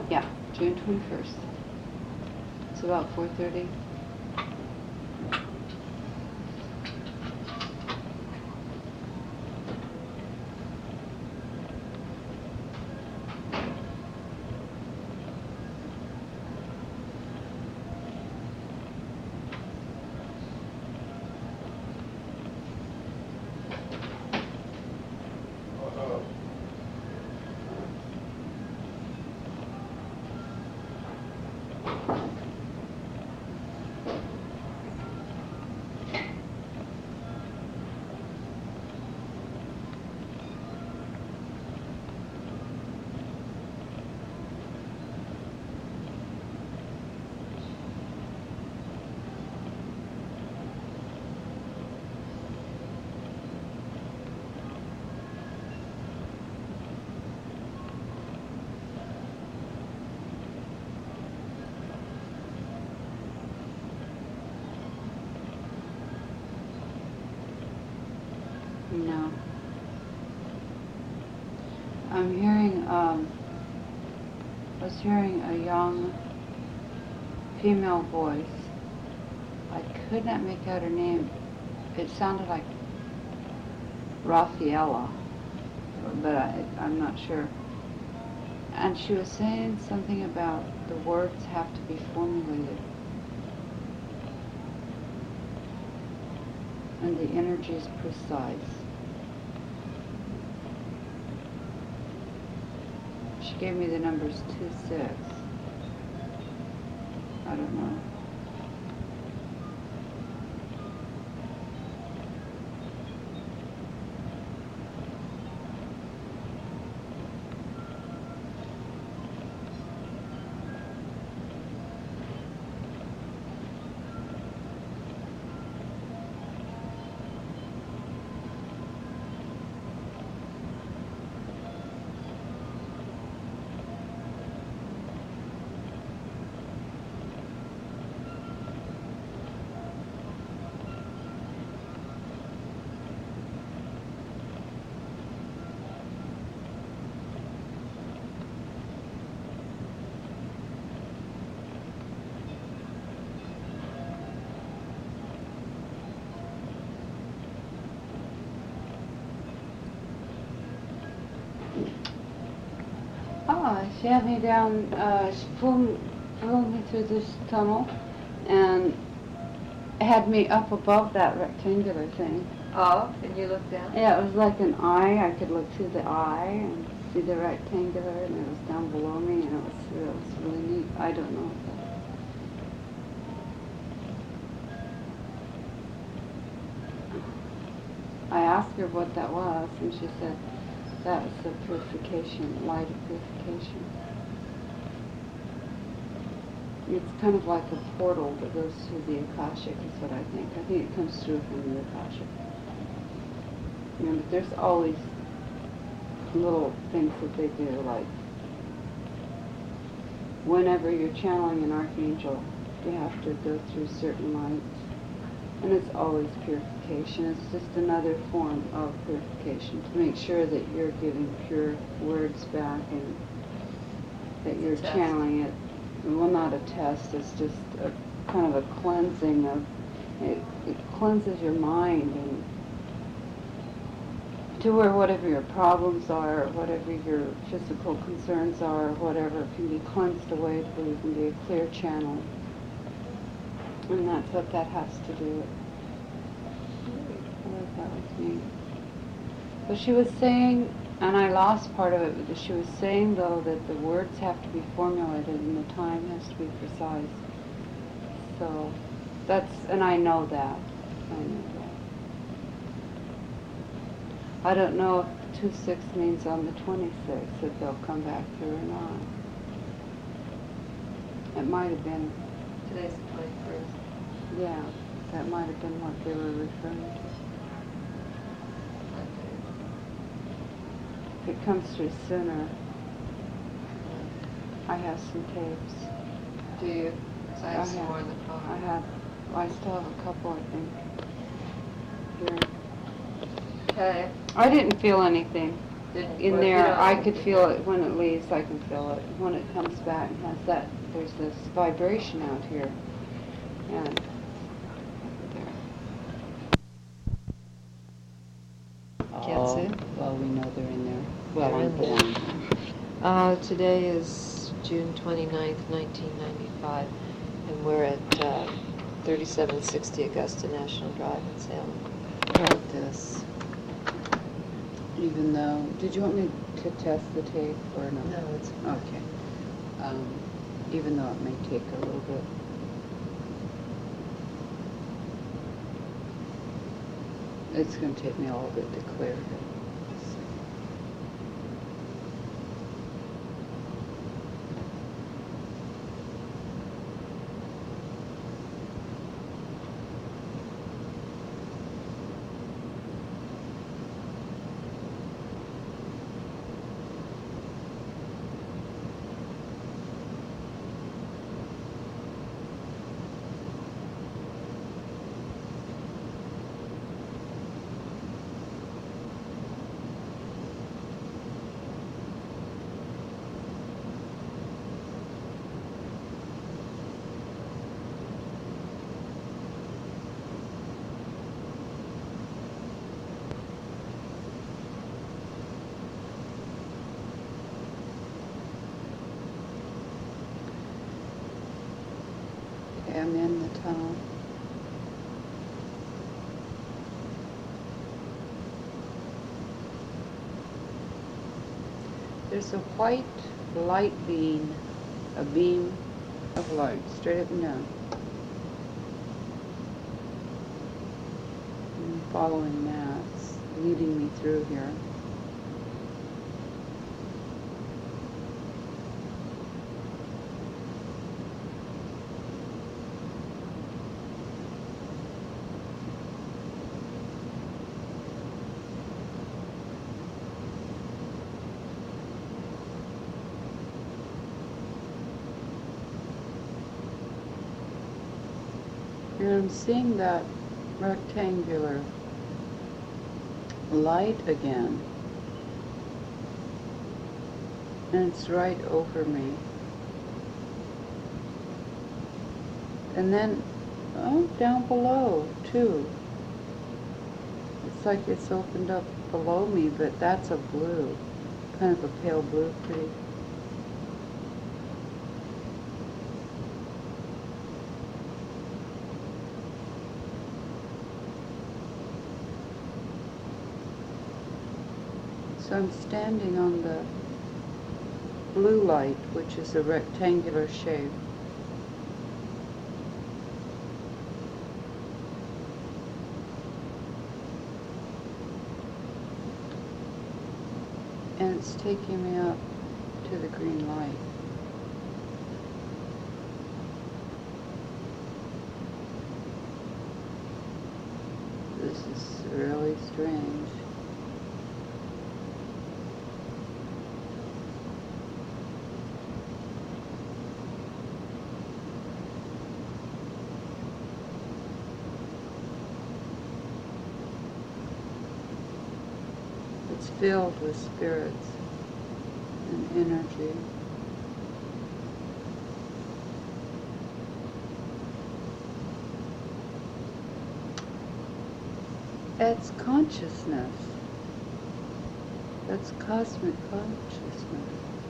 Yeah, June 21st. It's about 4:30. No. I'm hearing, I was hearing a young female voice. I could not make out her name. It sounded like Raffaella, but I'm not sure. And she was saying something about the words have to be formulated. And the energy is precise. She gave me the numbers 2-6. I don't know. She had me down, she pulled me through this tunnel and had me up above that rectangular thing. Oh, and you looked down? Yeah, it was like an eye. I could look through the eye and see the rectangular, and it was down below me, and it was really neat. I don't know. I asked her what that was, and she said that was the purification, light of purification. It's kind of like a portal that goes through the Akashic, is what I think. I think it comes through from the Akashic. You know, but there's always little things that they do, like whenever you're channeling an archangel, you have to go through certain lights. And it's always purification. It's just another form of purification to make sure that you're giving pure words back and that you're channeling it. Well, not a test. It's just a kind of a cleansing of, it cleanses your mind and to where whatever your problems are, whatever your physical concerns are, whatever can be cleansed away to where you can be a clear channel. And that's what that has to do. I like that with me. But she was saying, and I lost part of it, but she was saying though that the words have to be formulated and the time has to be precise. So that's, and I know that. I know that. I don't know if 2-6 means on the 26th if they'll come back through or not. It might have been. Today's the 21st. Yeah, that might have been what they were referring to. If it comes through sooner, I have some tapes. Do you? So I have some more in the car. I still have a couple, I think, here. Okay. I didn't feel anything. in Well, there, you don't I like could it. feel it when it leaves. I can feel it when it comes back. And has that? There's this vibration out here, and there. Can't see? Well, we know they're in there. They're Well, I'm in there. born. Today is June 29th, 1995, and we're at 3760 Augusta National Drive in Salem. About this. Even though, did you want me to test the tape or no? No, it's Okay. Even though it may take a little bit. It's going to take me a little bit to clear it. Okay, I'm in the tunnel. There's a white light beam, a beam of light straight up and down. I'm following that. It's leading me through here. And I'm seeing that rectangular light again. And it's right over me. And then, oh, down below, too. It's like it's opened up below me, but that's a blue. Kind of a pale blue, pretty. So I'm standing on the blue light, which is a rectangular shape. And it's taking me up to the green light. This is really strange. It's filled with spirits and energy. It's consciousness. That's cosmic consciousness.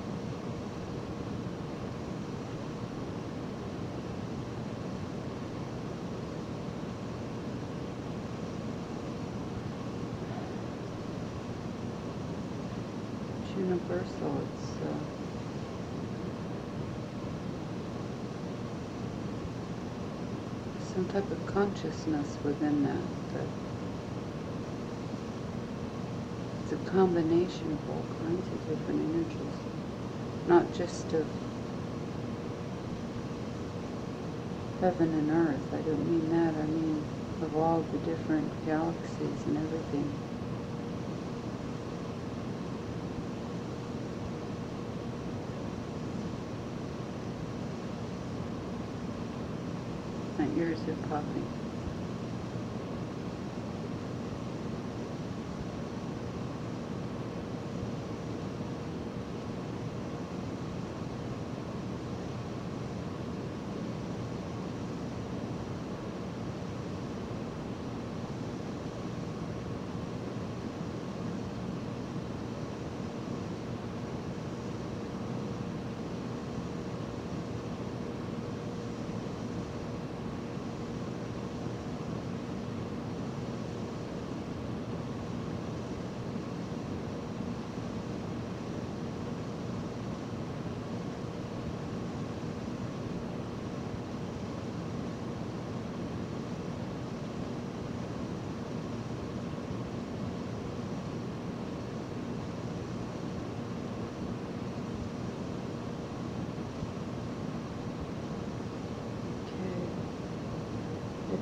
It's universal. It's some type of consciousness within that. It's a combination of all kinds of different energies, not just of heaven and earth. I don't mean that. I mean of all the different galaxies and everything. My ears are popping.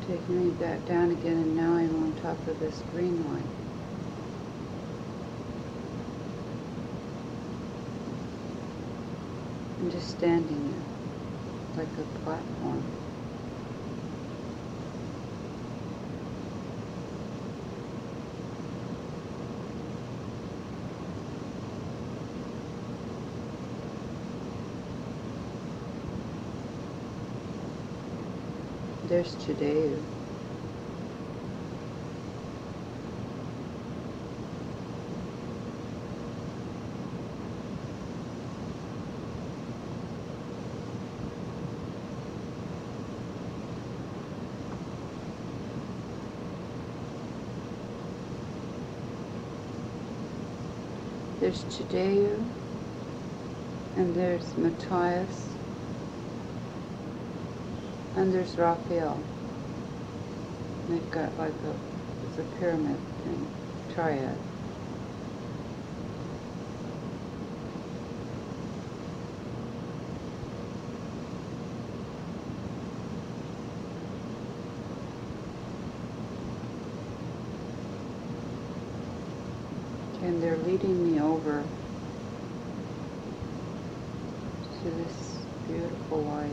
Taking me back down again, and now I'm on top of this green line. I'm just standing there, like a platform. There's Chideu. There's Chideu, and there's Matthias, and there's Raphael. They've got like it's a pyramid thing, triad. And they're leading me over to this beautiful light.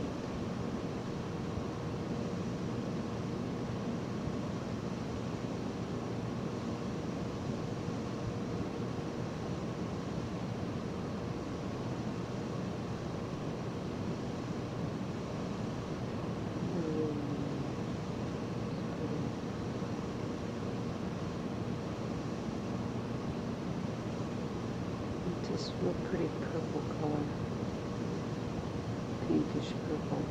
This real pretty purple color, pinkish purple.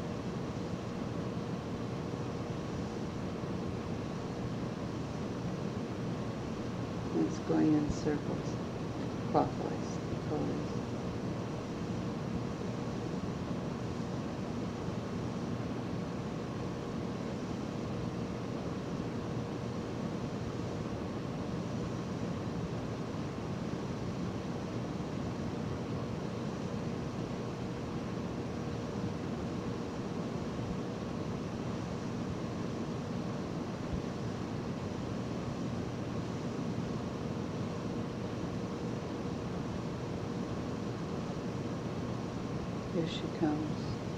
And it's going in circles, clockwise, the colors. Here she comes.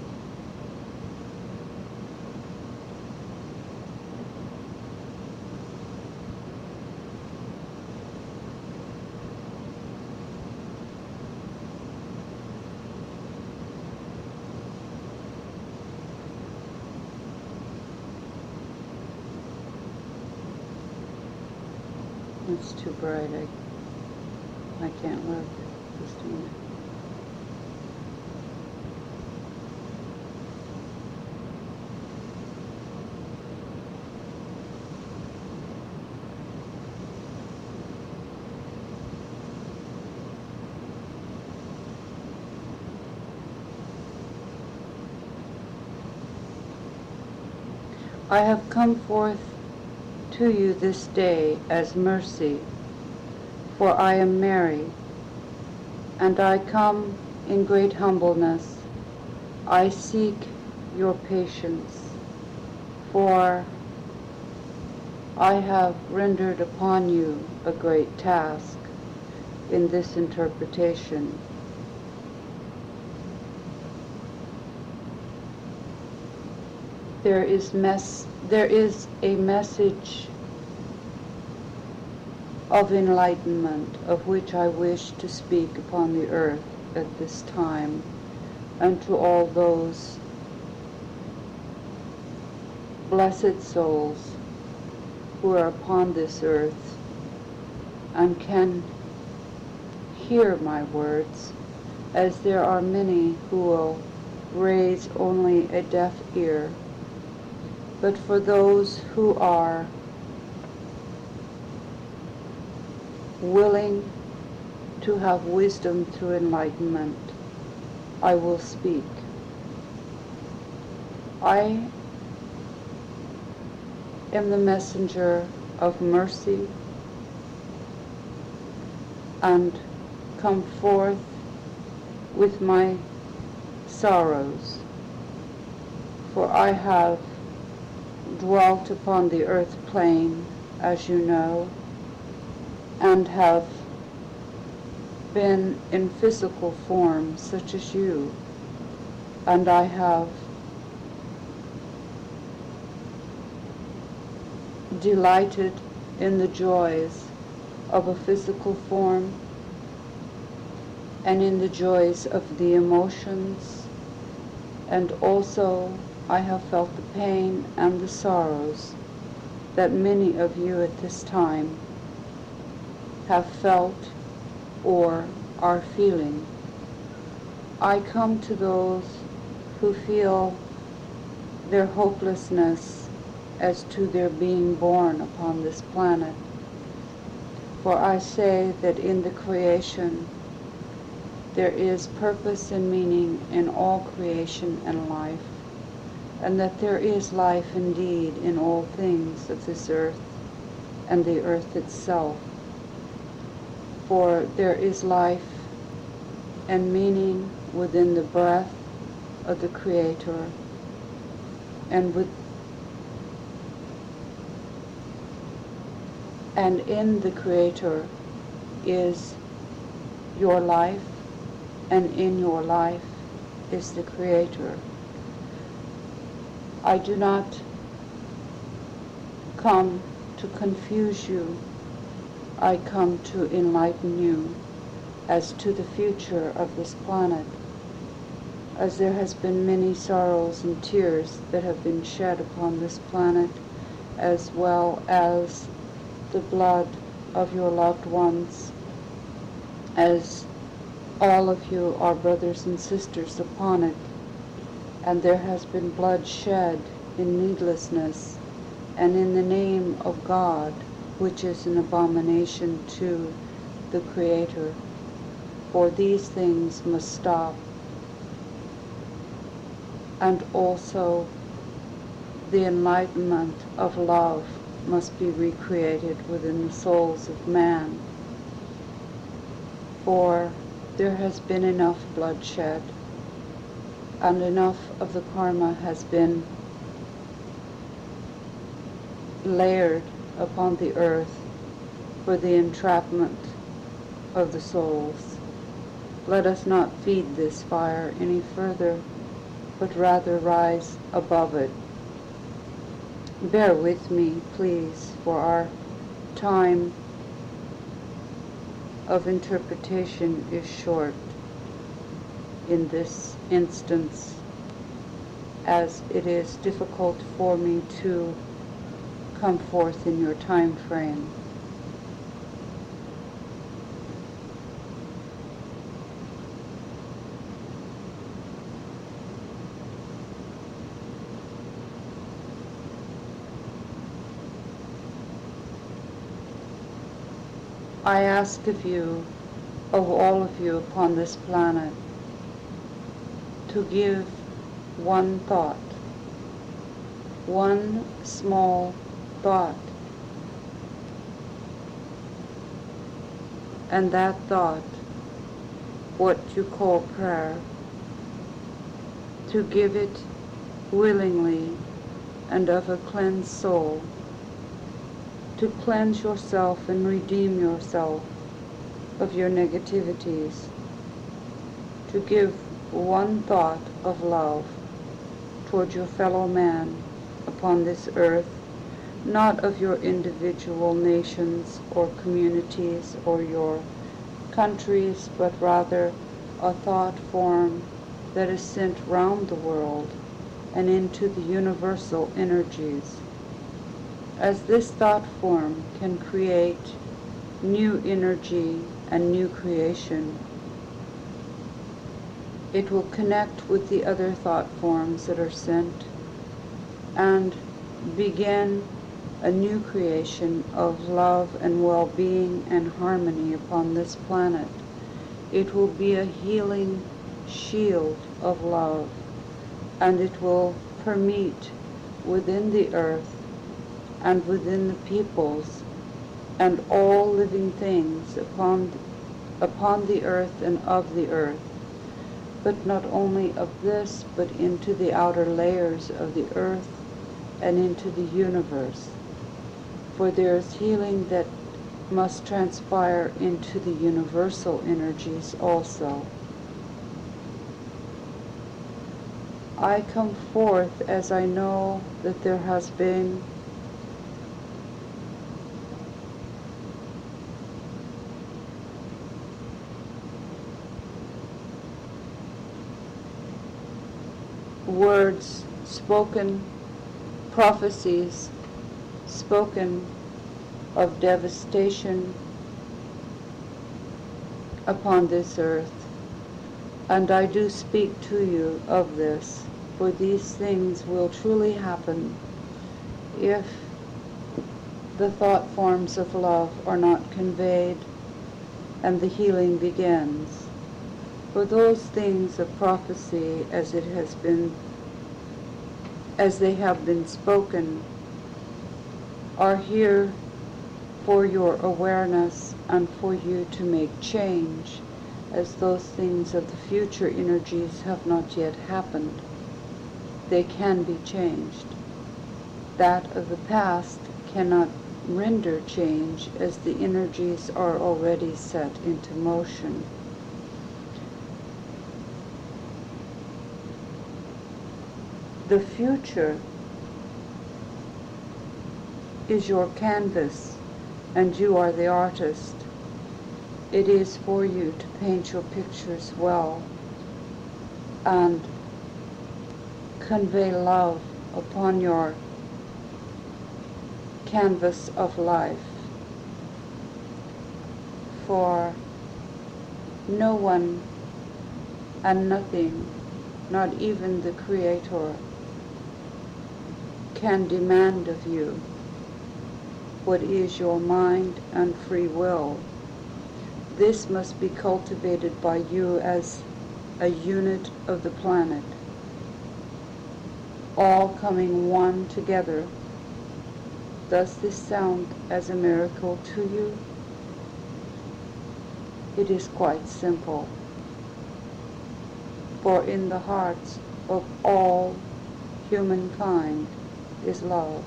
It's too bright. I can't look. Just a minute. I have come forth to you this day as mercy, for I am Mary, and I come in great humbleness. I seek your patience, for I have rendered upon you a great task in this interpretation. There is a message of enlightenment of which I wish to speak upon the earth at this time, and to all those blessed souls who are upon this earth and can hear my words, as there are many who will raise only a deaf ear. But for those who are willing to have wisdom through enlightenment, I will speak. I am the messenger of mercy and come forth with my sorrows, for I have dwelt upon the earth plane, as you know, and have been in physical form such as you, and I have delighted in the joys of a physical form and in the joys of the emotions, and also I have felt the pain and the sorrows that many of you at this time have felt or are feeling. I come to those who feel their hopelessness as to their being born upon this planet. For I say that in the creation there is purpose and meaning in all creation and life, and that there is life indeed in all things of this earth and the earth itself. For there is life and meaning within the breath of the Creator, and in the Creator is your life, and in your life is the Creator. I do not come to confuse you. I come to enlighten you as to the future of this planet, as there has been many sorrows and tears that have been shed upon this planet, as well as the blood of your loved ones, as all of you are brothers and sisters upon it, and there has been blood shed in needlessness and in the name of God, which is an abomination to the Creator. For these things must stop. And also the enlightenment of love must be recreated within the souls of man. For there has been enough bloodshed, and enough of the karma has been layered upon the earth for the entrapment of the souls. Let us not feed this fire any further, but rather rise above it. Bear with me, please, for our time of interpretation is short in this instance, as it is difficult for me to come forth in your time frame. I ask of you, of all of you upon this planet, to give one thought, one small thought, and that thought, what you call prayer, to give it willingly and of a cleansed soul, to cleanse yourself and redeem yourself of your negativities, to give one thought of love toward your fellow man upon this earth, not of your individual nations or communities or your countries, but rather a thought form that is sent round the world and into the universal energies. As this thought form can create new energy and new creation, it will connect with the other thought forms that are sent and begin a new creation of love and well-being and harmony upon this planet. It will be a healing shield of love, and it will permeate within the earth and within the peoples and all living things upon the earth and of the earth, but not only of this, but into the outer layers of the earth and into the universe. For there is healing that must transpire into the universal energies also. I come forth as I know that there has been words spoken, prophecies spoken of devastation upon this earth. And I do speak to you of this, for these things will truly happen if the thought forms of love are not conveyed and the healing begins. For those things of prophecy as they have been spoken are here for your awareness and for you to make change, as those things of the future energies have not yet happened. They can be changed. That of the past cannot render change, as the energies are already set into motion. The future is your canvas, and you are the artist. It is for you to paint your pictures well and convey love upon your canvas of life. For no one and nothing, not even the Creator, can demand of you what is your mind and free will. This must be cultivated by you as a unit of the planet, all coming one together. Does this sound as a miracle to you? It is quite simple. For in the hearts of all humankind is love.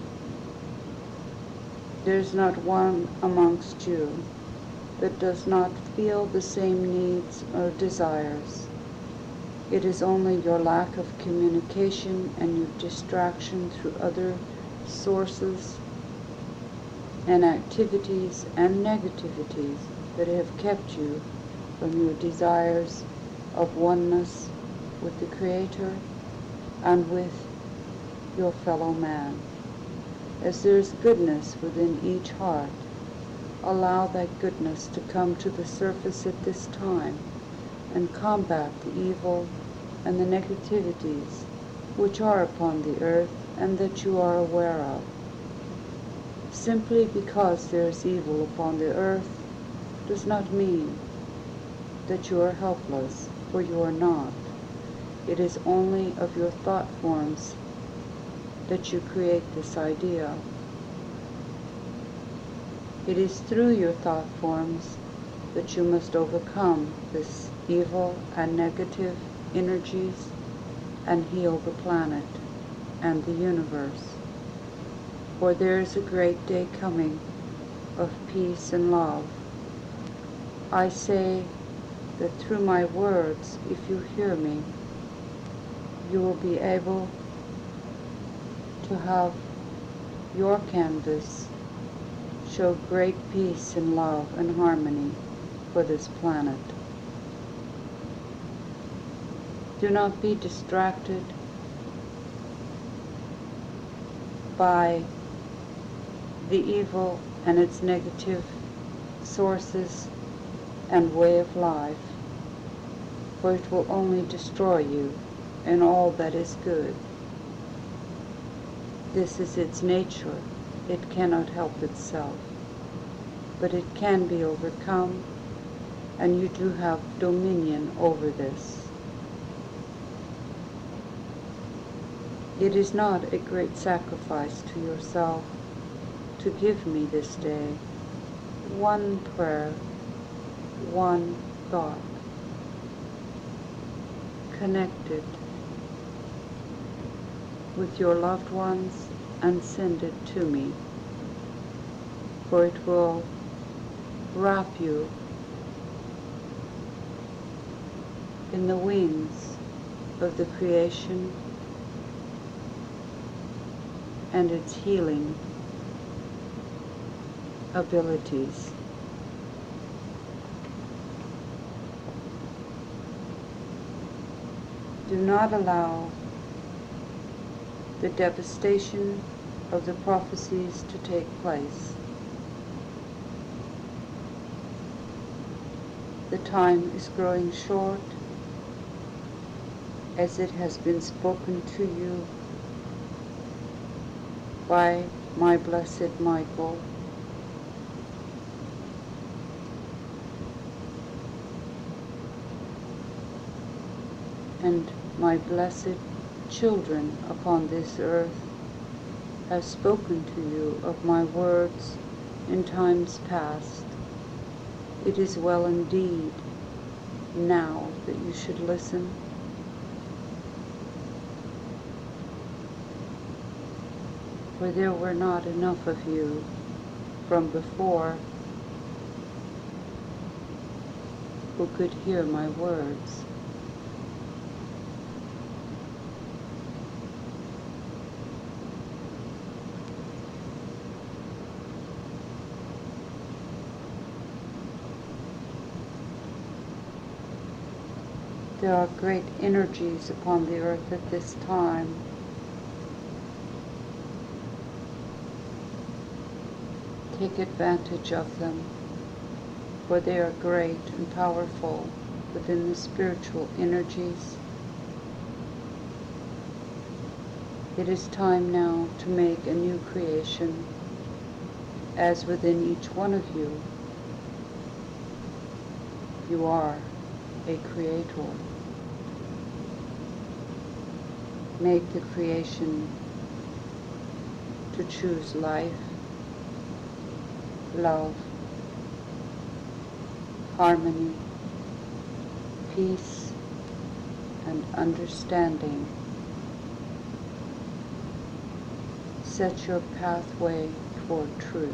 There is not one amongst you that does not feel the same needs or desires. It is only your lack of communication and your distraction through other sources and activities and negativities that have kept you from your desires of oneness with the Creator and with your fellow man. As there is goodness within each heart, allow that goodness to come to the surface at this time and combat the evil and the negativities which are upon the earth and that you are aware of. Simply because there is evil upon the earth does not mean that you are helpless, for you are not. It is only of your thought forms that you create this idea. It is through your thought forms that you must overcome this evil and negative energies and heal the planet and the universe. For there is a great day coming of peace and love. I say that through my words, if you hear me, you will be able to have your canvas show great peace and love and harmony for this planet. Do not be distracted by the evil and its negative sources and way of life, for it will only destroy you and all that is good. This is its nature. It cannot help itself, but it can be overcome, and you do have dominion over this. It is not a great sacrifice to yourself to give me this day one prayer, one thought, connected with your loved ones and send it to me, for it will wrap you in the wings of the creation and its healing abilities. Do not allow the devastation of the prophecies to take place. The time is growing short, as it has been spoken to you by my blessed Michael. And my blessed children upon this earth have spoken to you of my words in times past. It is well indeed now that you should listen. For there were not enough of you from before who could hear my words. There are great energies upon the earth at this time. Take advantage of them, for they are great and powerful within the spiritual energies. It is time now to make a new creation, as within each one of you, you are a creator. Make the creation to choose life, love, harmony, peace, and understanding. Set your pathway toward truth.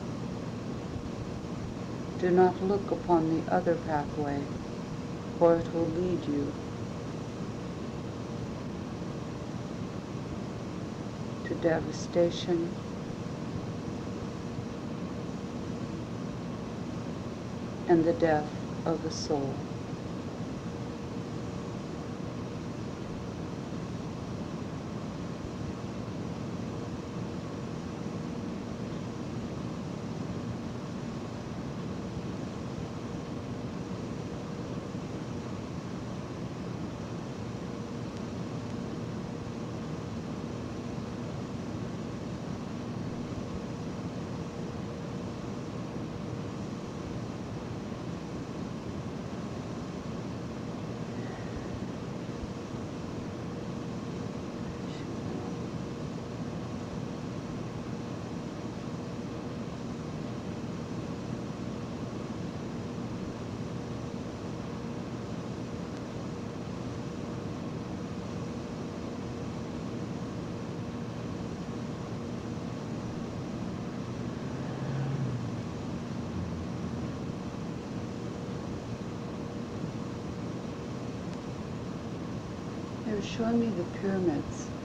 Do not look upon the other pathway, for it will lead you to devastation and the death of the soul. They were showing me the pyramids